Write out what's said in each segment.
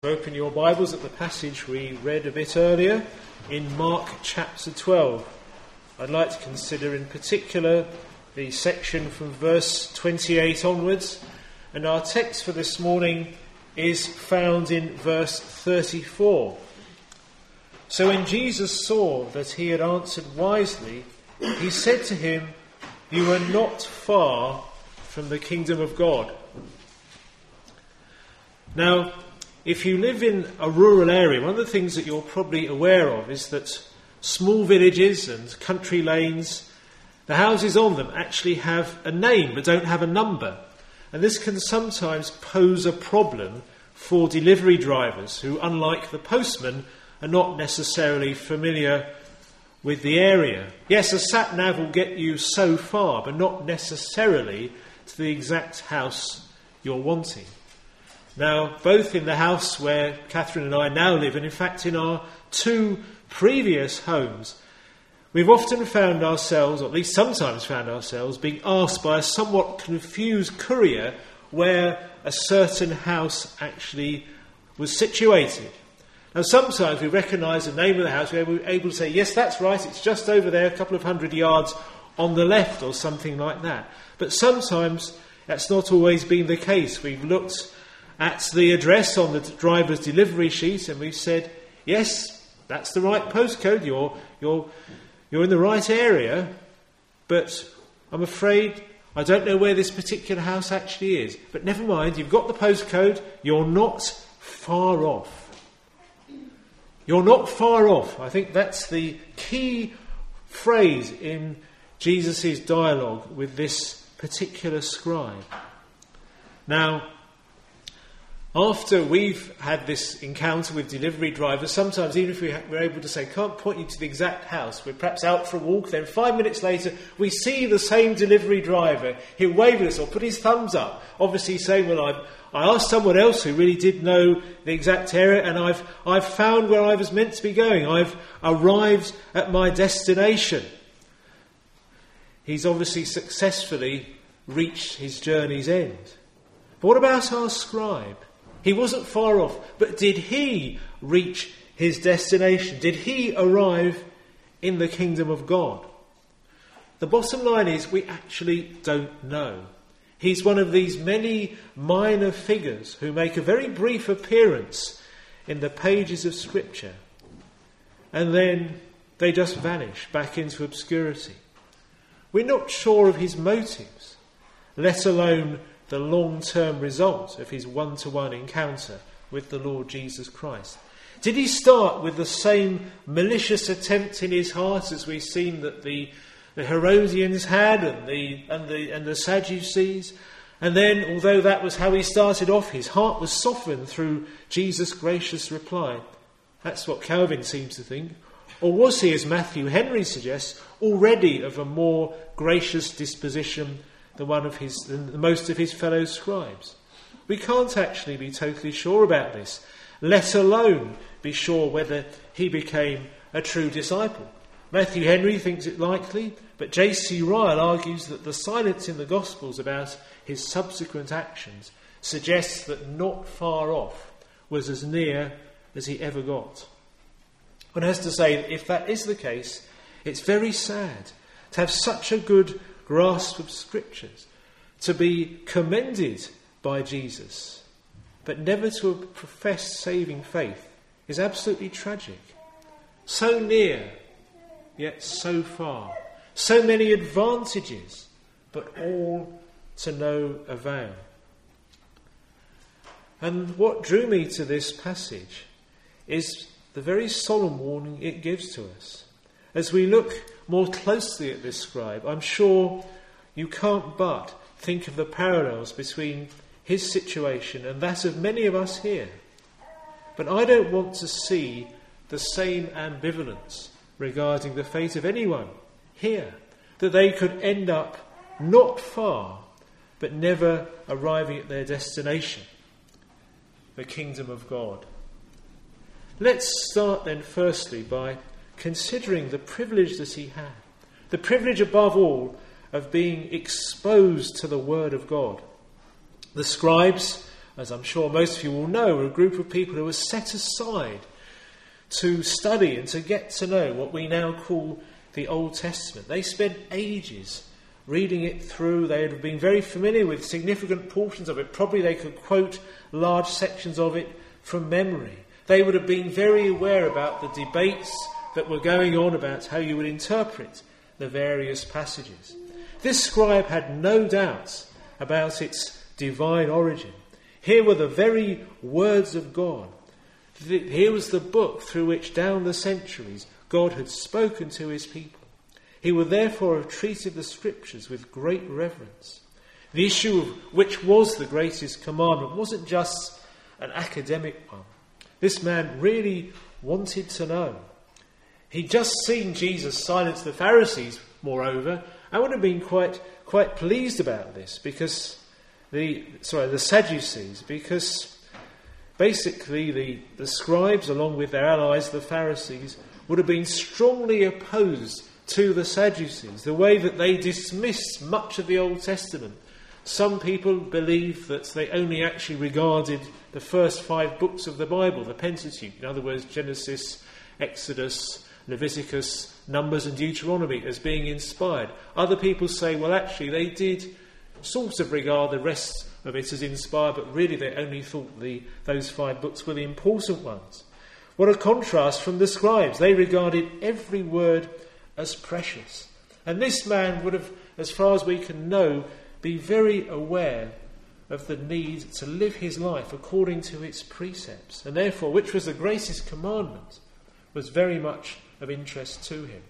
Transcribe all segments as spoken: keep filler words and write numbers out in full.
Open your Bibles at the passage we read a bit earlier in Mark chapter twelve. I'd like to consider in particular the section from verse twenty-eight onwards, and our text for this morning is found in verse thirty-four. So when Jesus saw that he had answered wisely, he said to him, "You are not far from the kingdom of God." Now, if you live in a rural area, one of the things that you're probably aware of is that small villages and country lanes, the houses on them actually have a name but don't have a number. And this can sometimes pose a problem for delivery drivers who, unlike the postman, are not necessarily familiar with the area. Yes, a sat-nav will get you so far, but not necessarily to the exact house you're wanting. Now, both in the house where Catherine and I now live, and in fact in our two previous homes, we've often found ourselves, or at least sometimes found ourselves, being asked by a somewhat confused courier where a certain house actually was situated. Now, sometimes we recognise the name of the house, we're able to say, yes, that's right, it's just over there, a couple of hundred yards on the left, or something like that. But sometimes that's not always been the case. We've looked at the address on the driver's delivery sheet and we've said, yes, that's the right postcode, you're, you're, you're in the right area, but I'm afraid I don't know where this particular house actually is. But never mind, you've got the postcode, you're not far off. You're not far off. I think that's the key phrase in Jesus' dialogue with this particular scribe. Now, after we've had this encounter with delivery drivers, sometimes even if we ha- we're able to say, can't point you to the exact house, we're perhaps out for a walk, then five minutes later we see the same delivery driver. He'll wave at us or put his thumbs up, obviously saying, well, I've, I asked someone else who really did know the exact area and I've, I've found where I was meant to be going. I've arrived at my destination. He's obviously successfully reached his journey's end. But what about our scribe? He wasn't far off, but did he reach his destination? Did he arrive in the kingdom of God? The bottom line is we actually don't know. He's one of these many minor figures who make a very brief appearance in the pages of Scripture, and then they just vanish back into obscurity. We're not sure of his motives, let alone the long-term result of his one-to-one encounter with the Lord Jesus Christ. Did he start with the same malicious attempt in his heart as we've seen that the, the Herodians had and the, and, the, and the Sadducees? And then, although that was how he started off, his heart was softened through Jesus' gracious reply. That's what Calvin seems to think. Or was he, as Matthew Henry suggests, already of a more gracious disposition than one of his, than most of his fellow scribes? We can't actually be totally sure about this, let alone be sure whether he became a true disciple. Matthew Henry thinks it likely, but J C Ryle argues that the silence in the Gospels about his subsequent actions suggests that not far off was as near as he ever got. One has to say that if that is the case, it's very sad to have such a good grasp of Scriptures, to be commended by Jesus, but never to have professed saving faith is absolutely tragic. So near, yet so far. So many advantages, but all to no avail. And what drew me to this passage is the very solemn warning it gives to us. As we look more closely at this scribe, I'm sure you can't but think of the parallels between his situation and that of many of us here. But I don't want to see the same ambivalence regarding the fate of anyone here, that they could end up not far, but never arriving at their destination, the kingdom of God. Let's start then firstly by considering the privilege that he had. The privilege above all of being exposed to the word of God. The scribes as I'm sure most of you will know, were a group of people who were set aside to study and to get to know what we now call the Old Testament. They spent ages reading it through. They had been very familiar with significant portions of it. Probably they could quote large sections of it from memory. They would have been very aware about the debates that were going on about how you would interpret the various passages. This scribe had no doubts about its divine origin. Here were the very words of God. Here was the book through which down the centuries God had spoken to his people. He would therefore have treated the scriptures with great reverence. The issue of which was the greatest commandment wasn't just an academic one. This man really wanted to know. He'd just seen Jesus silence the Pharisees, moreover, and would have been quite quite pleased about this because the sorry the Sadducees, because basically the, the scribes, along with their allies, the Pharisees, would have been strongly opposed to the Sadducees, the way that they dismissed much of the Old Testament. Some people believe that they only actually regarded the first five books of the Bible, the Pentateuch, in other words, Genesis, Exodus, Leviticus, Numbers and Deuteronomy, as being inspired. Other people say, well, actually, they did sort of regard the rest of it as inspired, but really they only thought the those five books were the important ones. What a contrast from the scribes. They regarded every word as precious. And this man would have, as far as we can know, be very aware of the need to live his life according to its precepts, and therefore, which was the greatest commandment, was very much of interest to him.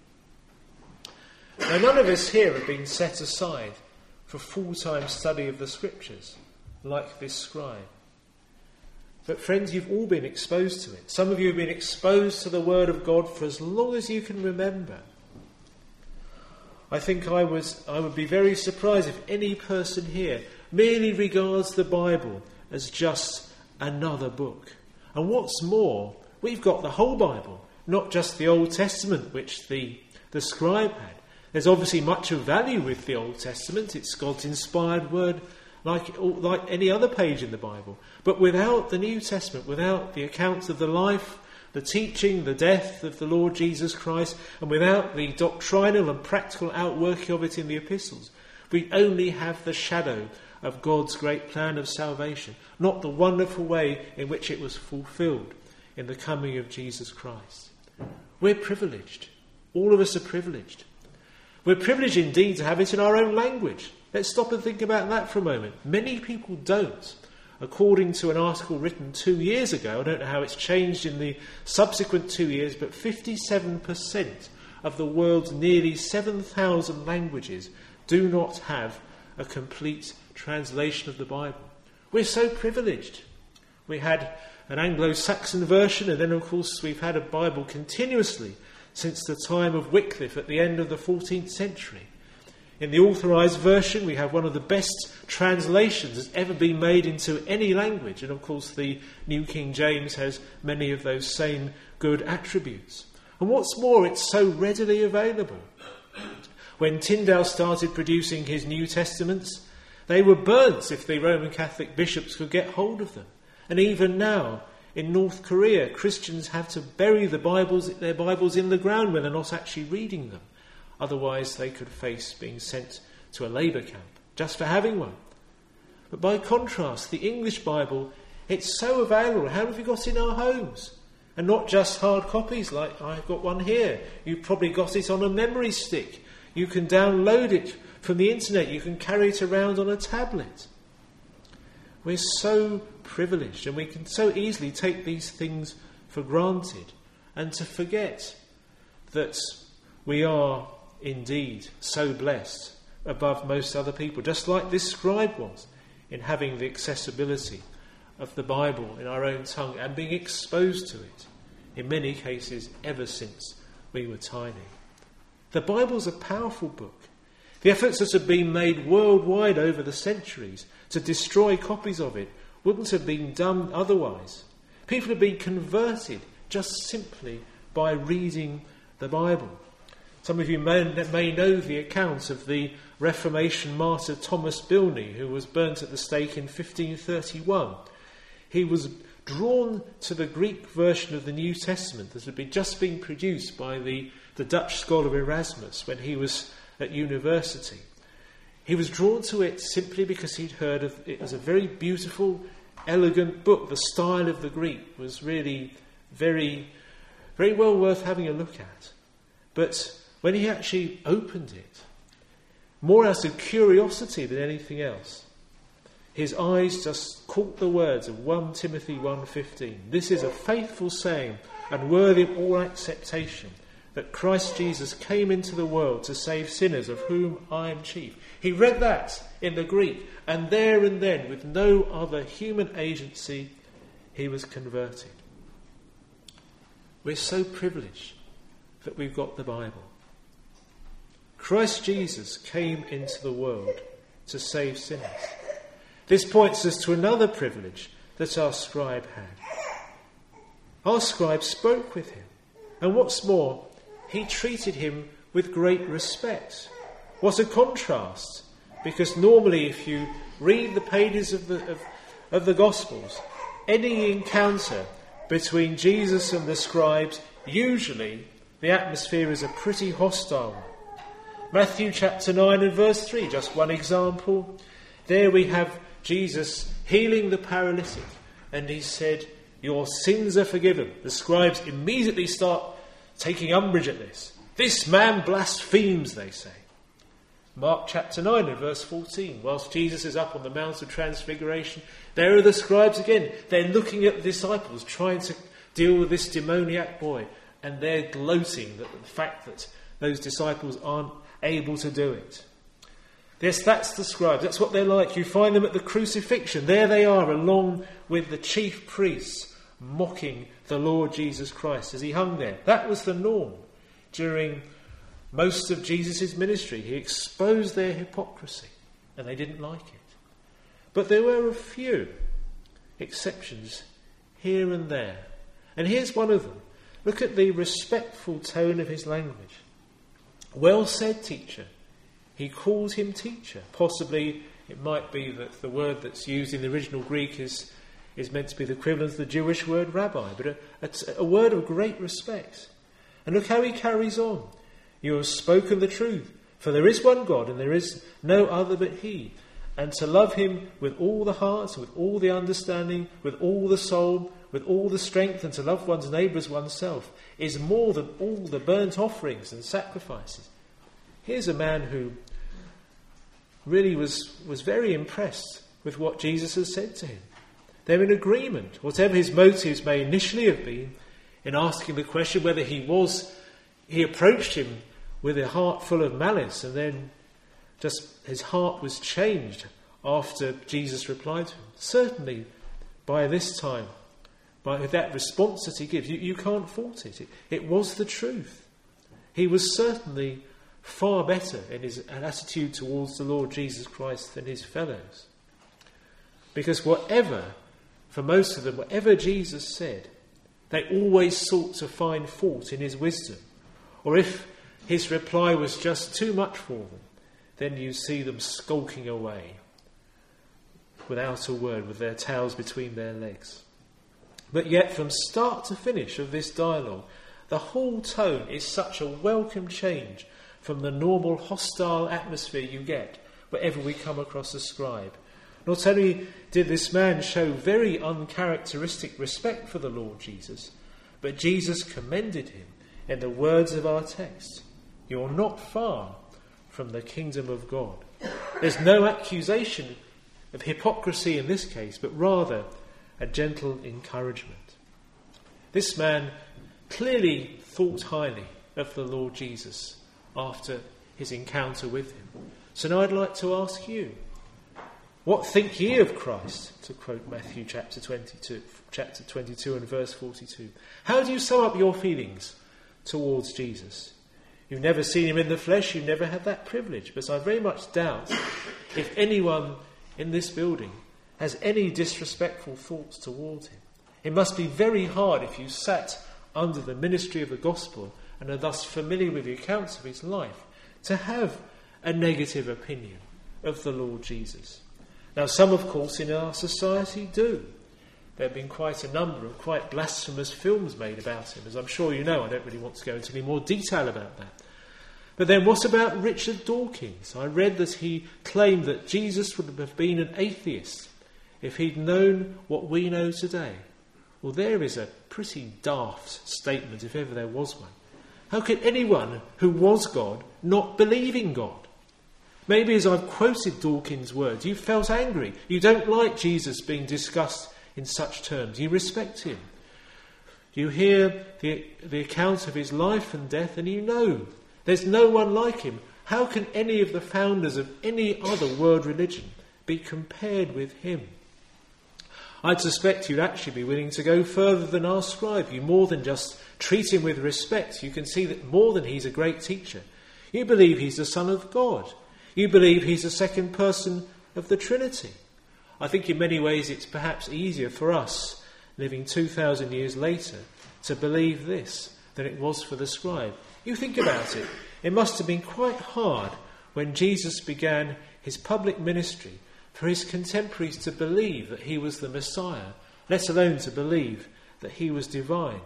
Now, none of us here have been set aside for full-time study of the Scriptures, like this scribe. But friends, you've all been exposed to it. Some of you have been exposed to the Word of God for as long as you can remember. I think I was I would be very surprised if any person here merely regards the Bible as just another book. And what's more, we've got the whole Bible, not just the Old Testament, which the, the scribe had. There's obviously much of value with the Old Testament. It's God's inspired word, like, like any other page in the Bible. But without the New Testament, without the accounts of the life, the teaching, the death of the Lord Jesus Christ, and without the doctrinal and practical outworking of it in the epistles, we only have the shadow of God's great plan of salvation, not the wonderful way in which it was fulfilled in the coming of Jesus Christ. We're privileged. All of us are privileged. We're privileged indeed to have it in our own language. Let's stop and think about that for a moment. Many people don't. According to an article written two years ago, I don't know how it's changed in the subsequent two years, but fifty-seven percent of the world's nearly seven thousand languages do not have a complete translation of the Bible. We're so privileged. We had an Anglo-Saxon version, and then of course we've had a Bible continuously since the time of Wycliffe at the end of the fourteenth century. In the authorised version, we have one of the best translations that's ever been made into any language. And of course, the New King James has many of those same good attributes. And what's more, it's so readily available. When Tyndale started producing his New Testaments, they were burnt if the Roman Catholic bishops could get hold of them. And even now, in North Korea, Christians have to bury the Bibles, their Bibles in the ground when they're not actually reading them. Otherwise, they could face being sent to a labour camp just for having one. But by contrast, the English Bible, it's so available. How have we got in our homes? And not just hard copies like I've got one here. You've probably got it on a memory stick. You can download it from the internet. You can carry it around on a tablet. We're so privileged, and we can so easily take these things for granted and to forget that we are indeed so blessed above most other people, just like this scribe was, in having the accessibility of the Bible in our own tongue and being exposed to it, in many cases ever since we were tiny. The Bible's a powerful book. The efforts that have been made worldwide over the centuries to destroy copies of it wouldn't have been done otherwise. People have been converted just simply by reading the Bible. Some of you may, may know the account of the Reformation martyr Thomas Bilney, who was burnt at the stake in fifteen thirty-one He was drawn to the Greek version of the New Testament that had been just been produced by the, the Dutch scholar Erasmus when he was at university. He was drawn to it simply because he'd heard of it as a very beautiful, elegant book. The style of the Greek was really very, very well worth having a look at. But when he actually opened it, more out of curiosity than anything else, his eyes just caught the words of First Timothy one fifteen. This is a faithful saying and worthy of all acceptation, that Christ Jesus came into the world to save sinners, of whom I am chief. He read that in the Greek, and there and then, with no other human agency, he was converted. We're so privileged that we've got the Bible. Christ Jesus came into the world to save sinners. This points us to another privilege that our scribe had. Our scribe spoke with him, and what's more, he treated him with great respect. What a contrast, because normally if you read the pages of the, of, of the Gospels, any encounter between Jesus and the scribes, usually the atmosphere is a pretty hostile one. Matthew chapter nine and verse three, just one example. There we have Jesus healing the paralytic, and he said, "Your sins are forgiven." The scribes immediately start taking umbrage at this. "This man blasphemes," they say. Mark chapter nine and verse fourteen, whilst Jesus is up on the Mount of Transfiguration, there are the scribes again. They're looking at the disciples, trying to deal with this demoniac boy, and they're gloating at the fact that those disciples aren't able to do it. Yes, that's the scribes. That's what they're like. You find them at the crucifixion. There they are, along with the chief priests, mocking the Lord Jesus Christ as he hung there. That was the norm during most of Jesus' ministry. He exposed their hypocrisy, and they didn't like it. But there were a few exceptions here and there. And here's one of them. Look at the respectful tone of his language. "Well said, teacher." He called him teacher. Possibly it might be that the word that's used in the original Greek is, is meant to be the equivalent of the Jewish word rabbi, but a, a, a word of great respect. And look how he carries on. "You have spoken the truth, for there is one God and there is no other but he. And to love him with all the heart, with all the understanding, with all the soul, with all the strength, and to love one's neighbour as oneself is more than all the burnt offerings and sacrifices." Here's a man who really was, was very impressed with what Jesus has said to him. They're in agreement, whatever his motives may initially have been, in asking the question whether he was, he approached him with a heart full of malice, and then just his heart was changed after Jesus replied to him. Certainly, by this time, by that response that he gives, you, you can't fault it. it. It was the truth. He was certainly far better in his attitude towards the Lord Jesus Christ than his fellows. Because whatever, for most of them, whatever Jesus said, they always sought to find fault in his wisdom. Or if his reply was just too much for them, then you see them skulking away without a word, with their tails between their legs. But yet, from start to finish of this dialogue, the whole tone is such a welcome change from the normal hostile atmosphere you get wherever we come across a scribe. Not only did this man show very uncharacteristic respect for the Lord Jesus, but Jesus commended him in the words of our text. "You're not far from the kingdom of God." There's no accusation of hypocrisy in this case, but rather a gentle encouragement. This man clearly thought highly of the Lord Jesus after his encounter with him. So now I'd like to ask you, what think ye of Christ? To quote Matthew chapter twenty-two, chapter twenty-two and verse forty-two. How do you sum up your feelings towards Jesus? You've never seen him in the flesh, you've never had that privilege, but I very much doubt if anyone in this building has any disrespectful thoughts towards him. It must be very hard if you sat under the ministry of the gospel and are thus familiar with the accounts of his life to have a negative opinion of the Lord Jesus. Now, some, of course, in our society do. there have been quite a number of quite blasphemous films made about him, as I'm sure you know. I don't really want to go into any more detail about that. But then what about Richard Dawkins? I read that he claimed that Jesus would have been an atheist if he'd known what we know today. Well, there is a pretty daft statement, if ever there was one. How could anyone who was God not believe in God? Maybe as I've quoted Dawkins' words, you felt angry. You don't like Jesus being discussed in such terms. You respect him. You hear the, the account of his life and death, and you know there's no one like him. How can any of the founders of any other world religion be compared with him? I'd suspect you'd actually be willing to go further than our scribe. You more than just treat him with respect. You can see that more than he's a great teacher. You believe he's the Son of God. You believe he's the second person of the Trinity. I think in many ways it's perhaps easier for us, living two thousand years later, to believe this than it was for the scribe. You think about it. It must have been quite hard when Jesus began his public ministry for his contemporaries to believe that he was the Messiah, let alone to believe that he was divine.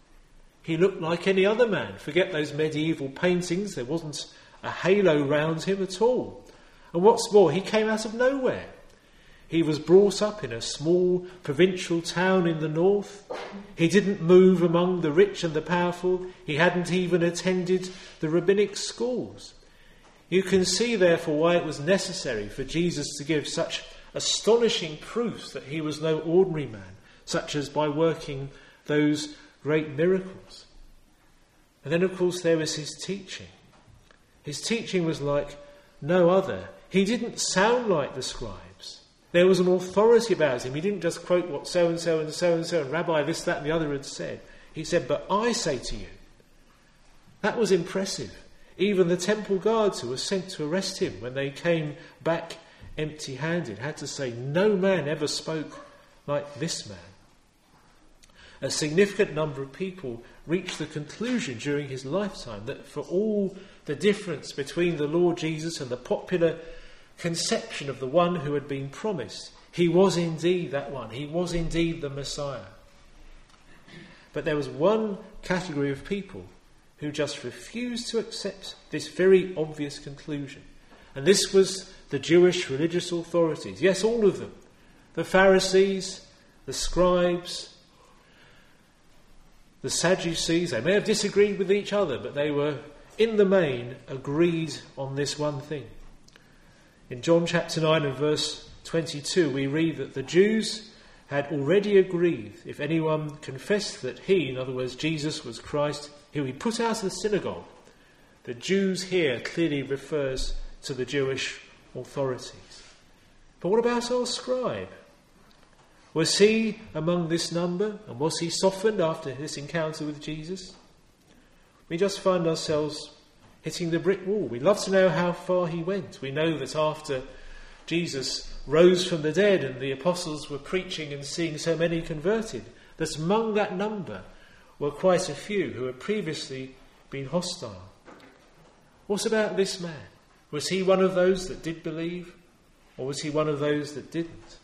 He looked like any other man. Forget those medieval paintings. There wasn't a halo round him at all. And what's more, he came out of nowhere. He was brought up in a small provincial town in the north. He didn't move among the rich and the powerful. He hadn't even attended the rabbinic schools. You can see, therefore, why it was necessary for Jesus to give such astonishing proofs that he was no ordinary man, such as by working those great miracles. And then, of course, there was his teaching. His teaching was like no other. He didn't sound like the scribes. There was an authority about him. He didn't just quote what so-and-so and so-and-so and Rabbi this, that and the other had said. He said, but I say to you. That was impressive. Even the temple guards who were sent to arrest him when they came back empty-handed had to say, no man ever spoke like this man. A significant number of people reached the conclusion during his lifetime that for all the difference between the Lord Jesus and the popular conception of the one who had been promised, he was indeed that one. He was indeed the Messiah. But there was one category of people who just refused to accept this very obvious conclusion. And this was the Jewish religious authorities. Yes, all of them. The Pharisees, the scribes, the Sadducees. They may have disagreed with each other, but they were, in the main, agreed on this one thing. In John chapter nine and verse twenty-two, we read that the Jews had already agreed, if anyone confessed that he, in other words, Jesus was Christ, he would be put out of the synagogue. The Jews here clearly refers to the Jewish authorities. But what about our scribe? Was he among this number? And was he softened after this encounter with Jesus? We just find ourselves hitting the brick wall. We'd love to know how far he went. We know that after Jesus rose from the dead and the apostles were preaching and seeing so many converted, that among that number were quite a few who had previously been hostile. What about this man? Was he one of those that did believe, or was he one of those that didn't?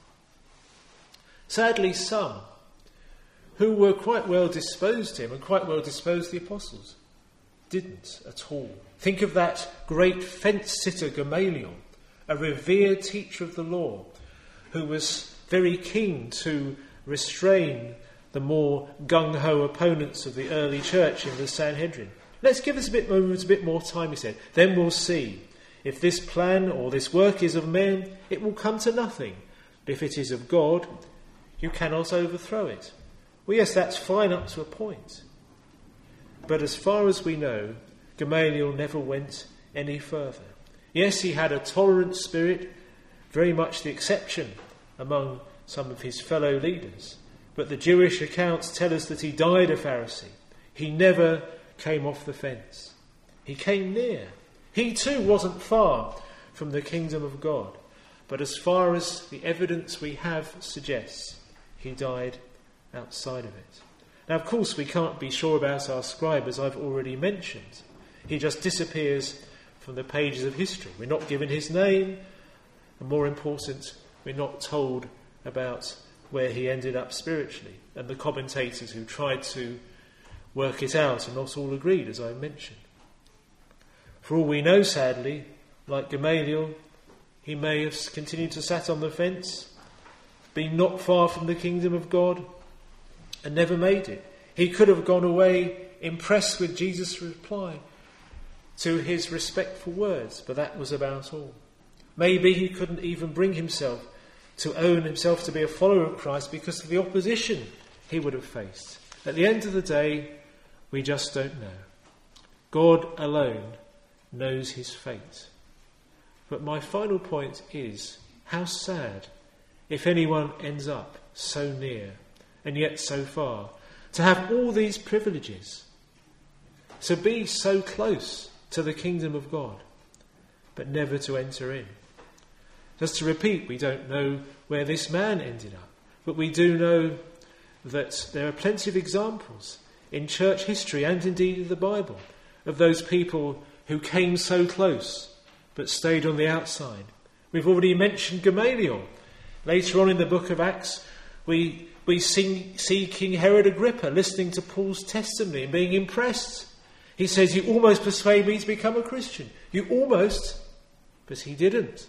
Sadly, some who were quite well disposed to him and quite well disposed to the apostles didn't at all. Think of that great fence-sitter Gamaliel, a revered teacher of the law, who was very keen to restrain the more gung-ho opponents of the early church in the Sanhedrin. Let's give us a bit more, a bit more time, he said. Then we'll see. If this plan or this work is of men, it will come to nothing. But if it is of God, you cannot overthrow it. Well, yes, that's fine up to a point. But as far as we know, Gamaliel never went any further. Yes, he had a tolerant spirit, very much the exception among some of his fellow leaders. But the Jewish accounts tell us that he died a Pharisee. He never came off the fence. He came near. He too wasn't far from the kingdom of God. But as far as the evidence we have suggests, he died outside of it. Now, of course, we can't be sure about our scribe, as I've already mentioned. He just disappears from the pages of history. We're not given his name, and more important, we're not told about where he ended up spiritually, and the commentators who tried to work it out are not all agreed, as I mentioned. For all we know, sadly, like Gamaliel, he may have continued to sat on the fence, been not far from the kingdom of God, and never made it. He could have gone away impressed with Jesus' reply to his respectful words, but that was about all. Maybe he couldn't even bring himself to own himself to be a follower of Christ because of the opposition he would have faced. At the end of the day, we just don't know. God alone knows his fate. But my final point is, how sad if anyone ends up so near and yet so far, to have all these privileges, to be so close to the kingdom of God, but never to enter in. Just to repeat, we don't know where this man ended up, but we do know that there are plenty of examples in church history and indeed in the Bible of those people who came so close but stayed on the outside. We've already mentioned Gamaliel. Later on in the book of Acts, we, we see, see King Herod Agrippa listening to Paul's testimony and being impressed. He says, "You almost persuade me to become a Christian." You almost, but he didn't.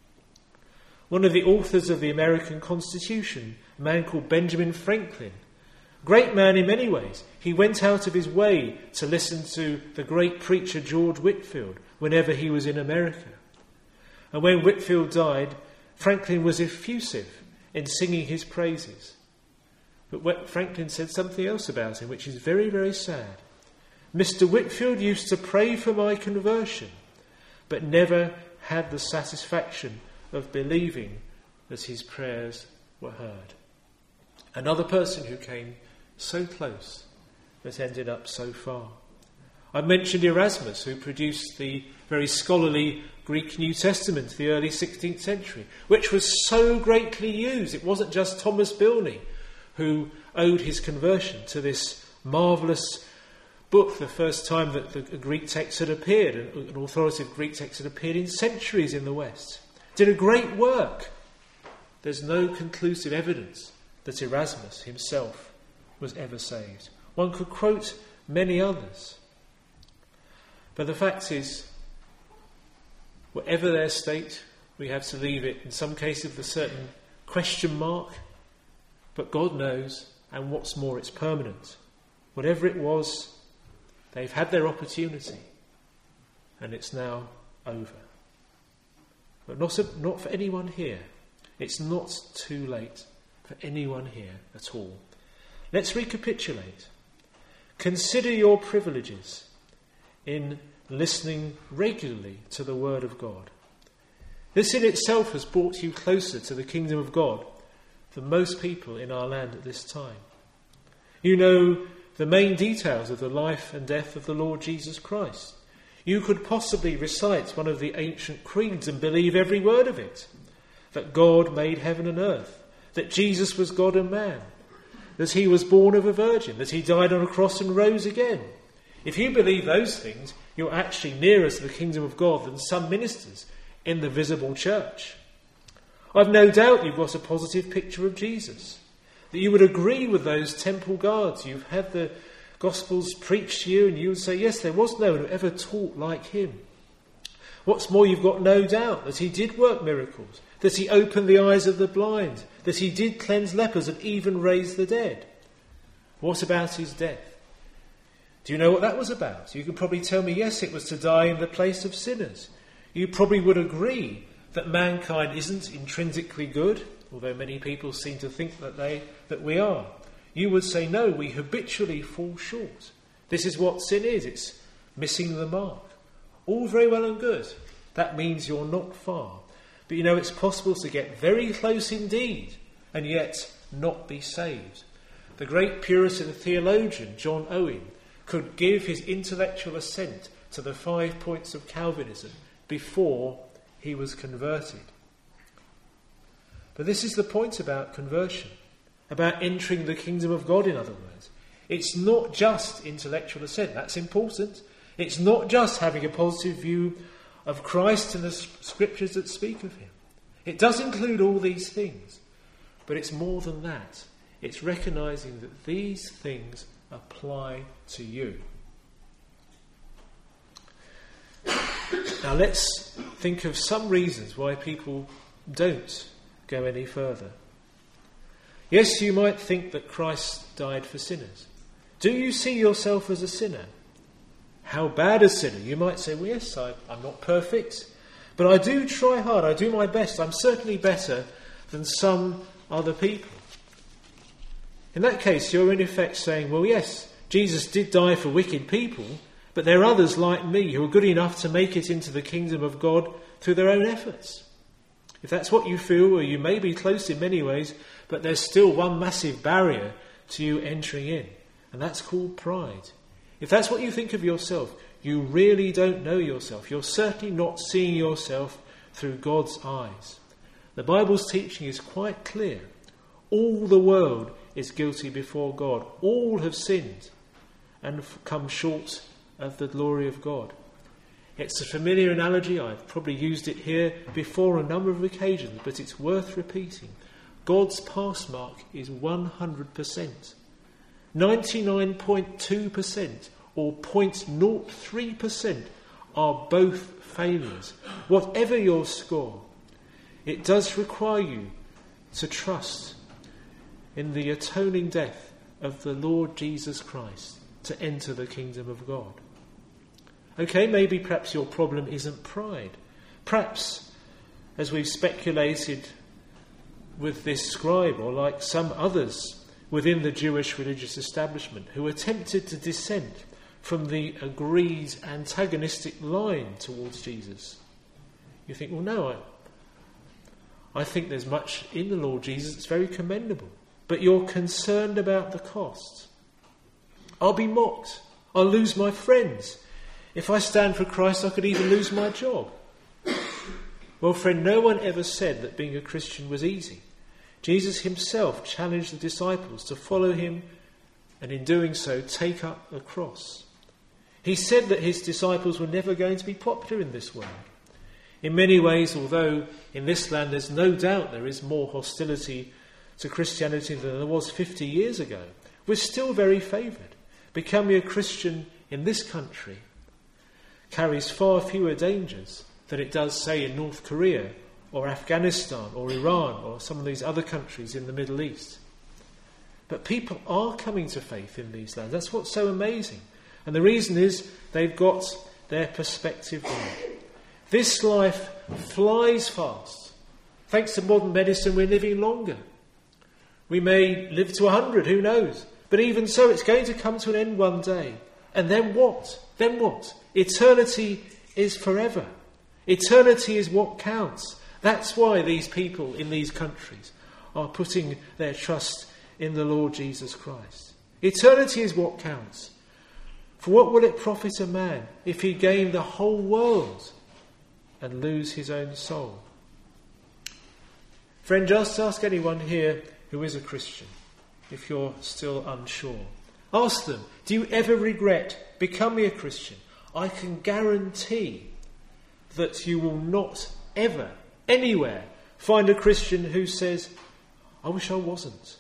One of the authors of the American Constitution, a man called Benjamin Franklin, great man in many ways, he went out of his way to listen to the great preacher George Whitefield whenever he was in America. And when Whitefield died, Franklin was effusive in singing his praises. But Franklin said something else about him, which is very, very sad. "Mister Whitefield used to pray for my conversion, but never had the satisfaction of believing that his prayers were heard." Another person who came so close but ended up so far. I mentioned Erasmus, who produced the very scholarly Greek New Testament, the early sixteenth century, which was so greatly used. It wasn't just Thomas Bilney who owed his conversion to this marvellous book, the first time that the Greek text had appeared, an authoritative Greek text had appeared in centuries in the West. Did a great work. There's no conclusive evidence that Erasmus himself was ever saved. One could quote many others. But the fact is, whatever their state, we have to leave it in some cases with a certain question mark. But God knows, and what's more, it's permanent. Whatever it was, they've had their opportunity, and it's now over. But not, not for anyone here. It's not too late for anyone here at all. Let's recapitulate. Consider your privileges in listening regularly to the Word of God. This in itself has brought you closer to the kingdom of God than most people in our land at this time. You know the main details of the life and death of the Lord Jesus Christ. You could possibly recite one of the ancient creeds and believe every word of it. That God made heaven and earth. That Jesus was God and man. That he was born of a virgin. That he died on a cross and rose again. If you believe those things, you're actually nearer to the kingdom of God than some ministers in the visible church. I've no doubt you've got a positive picture of Jesus. That you would agree with those temple guards. You've had the Gospels preached to you and you would say, yes, there was no one who ever taught like him. What's more, you've got no doubt that he did work miracles, that he opened the eyes of the blind, that he did cleanse lepers and even raise the dead. What about his death? Do you know what that was about? You could probably tell me, yes, it was to die in the place of sinners. You probably would agree that mankind isn't intrinsically good, although many people seem to think that they that we are. You would say, no, we habitually fall short. This is what sin is. It's missing the mark. All very well and good. That means you're not far. But you know, it's possible to get very close indeed and yet not be saved. The great Puritan theologian, John Owen, could give his intellectual assent to the five points of Calvinism before he was converted. But this is the point about conversion, about entering the kingdom of God, in other words. It's not just intellectual assent. That's important. It's not just having a positive view of Christ and the scriptures that speak of him. It does include all these things. But it's more than that. It's recognising that these things apply to you. Now let's think of some reasons why people don't go any further. Yes, you might think that Christ died for sinners. Do you see yourself as a sinner? How bad a sinner? You might say, well, yes, I, I'm not perfect, but I do try hard, I do my best. I'm certainly better than some other people. In that case, you're in effect saying, well, yes, Jesus did die for wicked people, but there are others like me who are good enough to make it into the kingdom of God through their own efforts. If that's what you feel, or you may be close in many ways, but there's still one massive barrier to you entering in, and that's called pride. If that's what you think of yourself, you really don't know yourself. You're certainly not seeing yourself through God's eyes. The Bible's teaching is quite clear. All the world is guilty before God. All have sinned and come short of the glory of God. It's a familiar analogy. I've probably used it here before on a number of occasions, but it's worth repeating. God's pass mark is one hundred percent. ninety-nine point two percent or zero point zero three percent are both failures. Whatever your score, it does require you to trust in the atoning death of the Lord Jesus Christ to enter the kingdom of God. Okay, maybe perhaps your problem isn't pride. Perhaps, as we've speculated with this scribe, or like some others within the Jewish religious establishment who attempted to dissent from the agreed antagonistic line towards Jesus. You think, well, no, I, I think there's much in the Lord Jesus that's very commendable, but you're concerned about the cost. I'll be mocked. I'll lose my friends. If I stand for Christ, I could even lose my job. Well, friend, no one ever said that being a Christian was easy. Jesus himself challenged the disciples to follow him and in doing so take up the cross. He said that his disciples were never going to be popular in this world. In many ways, although in this land there's no doubt there is more hostility to Christianity than there was fifty years ago, we're still very favoured. Becoming a Christian in this country carries far fewer dangers than it does, say, in North Korea or Afghanistan or Iran or some of these other countries in the Middle East. But people are coming to faith in these lands. That's what's so amazing. And the reason is they've got their perspective right. This life flies fast. Thanks to modern medicine, we're living longer. We may live to one hundred, who knows? But even so, it's going to come to an end one day. And then what? Then what? Eternity is forever. Eternity is what counts. That's why these people in these countries are putting their trust in the Lord Jesus Christ. Eternity is what counts. For what will it profit a man if he gain the whole world and lose his own soul? Friend, just ask anyone here who is a Christian, if you're still unsure. Ask them, do you ever regret becoming a Christian? I can guarantee that you will not ever, anywhere, find a Christian who says, I wish I wasn't.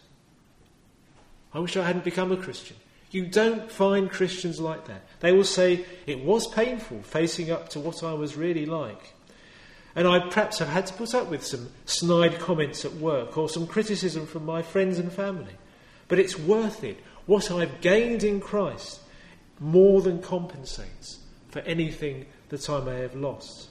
I wish I hadn't become a Christian. You don't find Christians like that. They will say, it was painful facing up to what I was really like. And I perhaps have had to put up with some snide comments at work or some criticism from my friends and family. But it's worth it. What I've gained in Christ more than compensates for anything that I may have lost.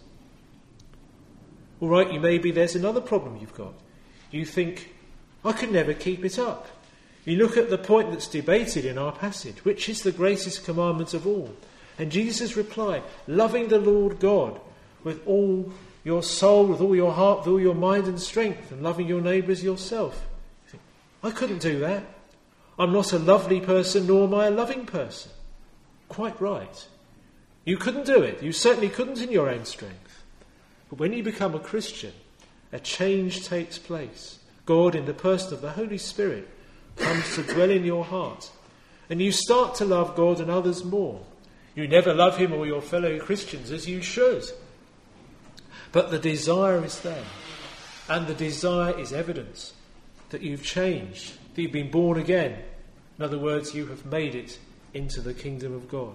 All right, you maybe there's another problem you've got. You think, I could never keep it up. You look at the point that's debated in our passage, which is the greatest commandment of all. And Jesus' reply, loving the Lord God with all your soul, with all your heart, with all your mind and strength, and loving your neighbour as yourself. You think, I couldn't do that. I'm not a lovely person, nor am I a loving person. Quite right. You couldn't do it. You certainly couldn't in your own strength. But when you become a Christian, a change takes place. God, in the person of the Holy Spirit, comes to dwell in your heart. And you start to love God and others more. You never love him or your fellow Christians as you should. But the desire is there. And the desire is evidence that you've changed, that you've been born again. In other words, you have made it into the kingdom of God.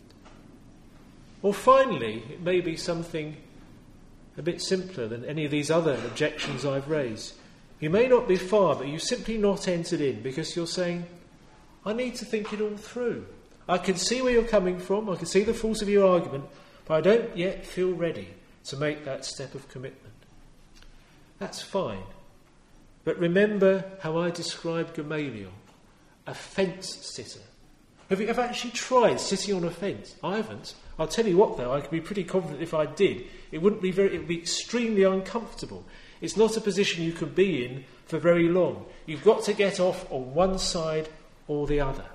Or finally, it may be something a bit simpler than any of these other objections I've raised. You may not be far, but you've simply not entered in because you're saying, I need to think it all through. I can see where you're coming from, I can see the force of your argument, but I don't yet feel ready to make that step of commitment. That's fine. But remember how I described Gamaliel, a fence sitter. Have you ever actually tried sitting on a fence? I haven't. I'll tell you what though, I can be pretty confident if I did, it wouldn't be very, it would be extremely uncomfortable. It's not a position you can be in for very long. You've got to get off on one side or the other.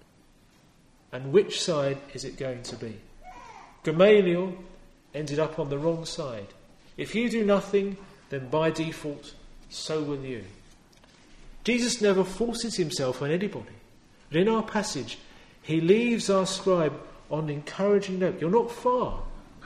And which side is it going to be? Gamaliel ended up on the wrong side. If you do nothing, then by default, so will you. Jesus never forces himself on anybody. But in our passage, he leaves our scribe on an encouraging note. You're not far.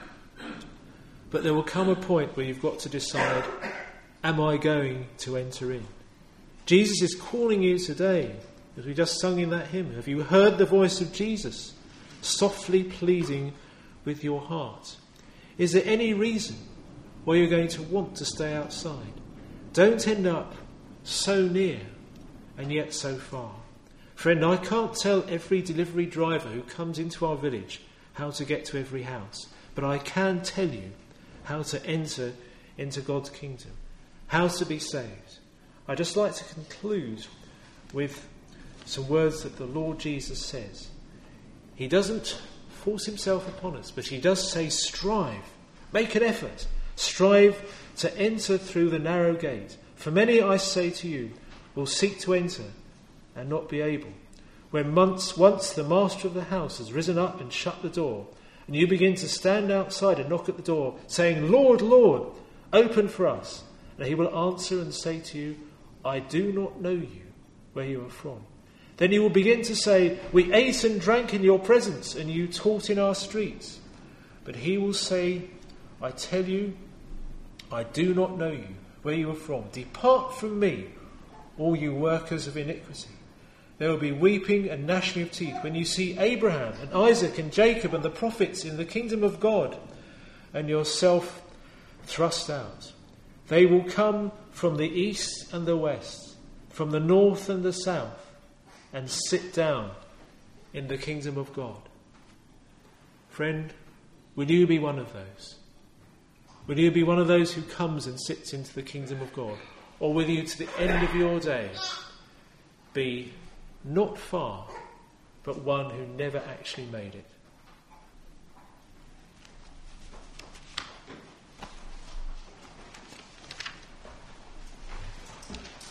But there will come a point where you've got to decide, am I going to enter in? Jesus is calling you today, as we just sung in that hymn. Have you heard the voice of Jesus, softly pleading with your heart? Is there any reason why you're going to want to stay outside? Don't end up so near and yet so far. Friend, I can't tell every delivery driver who comes into our village how to get to every house, but I can tell you how to enter into God's kingdom, how to be saved. I'd just like to conclude with some words that the Lord Jesus says. He doesn't force himself upon us, but he does say strive, make an effort, strive to enter through the narrow gate. For many, I say to you, will seek to enter and not be able. When months, once the master of the house has risen up and shut the door, and you begin to stand outside and knock at the door, saying, Lord, Lord, open for us. And he will answer and say to you, I do not know you, where you are from. Then you will begin to say, we ate and drank in your presence, and you taught in our streets. But he will say, I tell you, I do not know you, where you are from. Depart from me, all you workers of iniquity. There will be weeping and gnashing of teeth when you see Abraham and Isaac and Jacob and the prophets in the kingdom of God, and yourself thrust out. They will come from the east and the west, from the north and the south, and sit down in the kingdom of God. Friend, will you be one of those? Will you be one of those who comes and sits into the kingdom of God? Or will you, to the end of your days, be not far, but one who never actually made it?